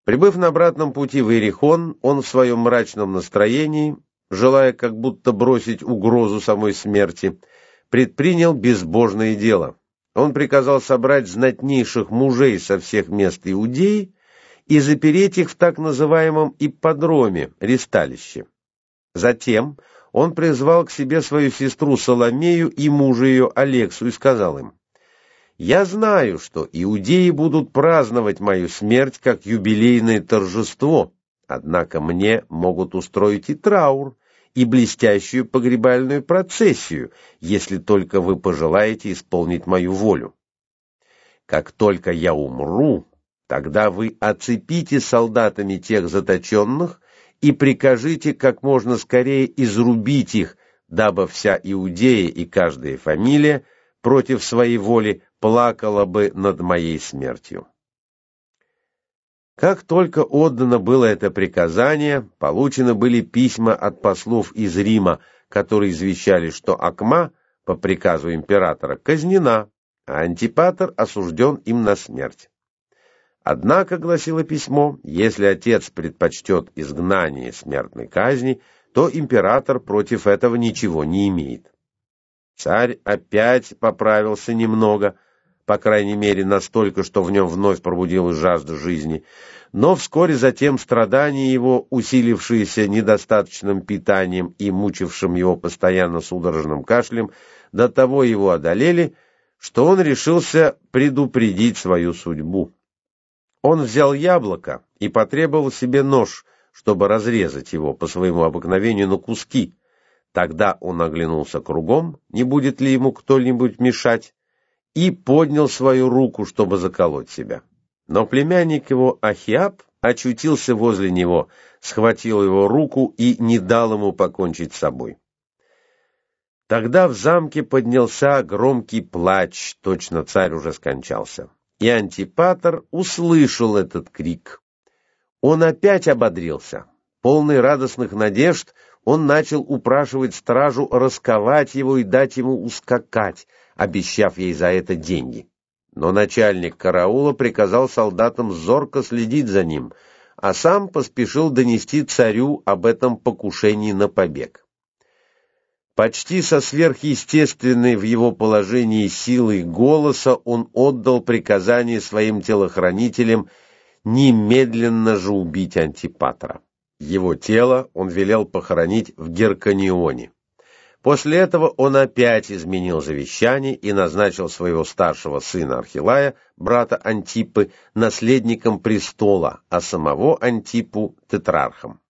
Прибыв на обратном пути в Иерихон, он в своем мрачном настроении, желая как будто бросить угрозу самой смерти, предпринял безбожное дело. Он приказал собрать знатнейших мужей со всех мест Иудеи и запереть их в так называемом ипподроме, ристалище. Затем он призвал к себе свою сестру Соломею и мужа ее Алексу и сказал им: «Я знаю, что иудеи будут праздновать мою смерть как юбилейное торжество, однако мне могут устроить и траур, и блестящую погребальную процессию, если только вы пожелаете исполнить мою волю. Как только я умру, тогда вы оцепите солдатами тех заточенных и прикажите как можно скорее изрубить их, дабы вся Иудея и каждая фамилия против своей воли плакала бы над моей смертью». Как только отдано было это приказание, получены были письма от послов из Рима, которые извещали, что Акма, по приказу императора, казнена, а Антипатр осужден им на смерть. Однако, гласило письмо, если отец предпочтет изгнание смертной казни, то император против этого ничего не имеет. Царь опять поправился немного, по крайней мере настолько, что в нем вновь пробудилась жажда жизни, но вскоре затем страдания его, усилившиеся недостаточным питанием и мучившим его постоянно судорожным кашлем, до того его одолели, что он решился предупредить свою судьбу. Он взял яблоко и потребовал себе нож, чтобы разрезать его по своему обыкновению на куски. Тогда он оглянулся кругом, не будет ли ему кто-нибудь мешать, и поднял свою руку, чтобы заколоть себя. Но племянник его Ахиаб очутился возле него, схватил его руку и не дал ему покончить с собой. Тогда в замке поднялся громкий плач, точно царь уже скончался. И Антипатр услышал этот крик. Он опять ободрился. Полный радостных надежд, он начал упрашивать стражу расковать его и дать ему ускакать, обещав ей за это деньги. Но начальник караула приказал солдатам зорко следить за ним, а сам поспешил донести царю об этом покушении на побег. Почти со сверхъестественной в его положении силой голоса он отдал приказание своим телохранителям немедленно же убить Антипатра. Его тело он велел похоронить в Герканионе. После этого он опять изменил завещание и назначил своего старшего сына Архилая, брата Антипы, наследником престола, а самого Антипу тетрархом.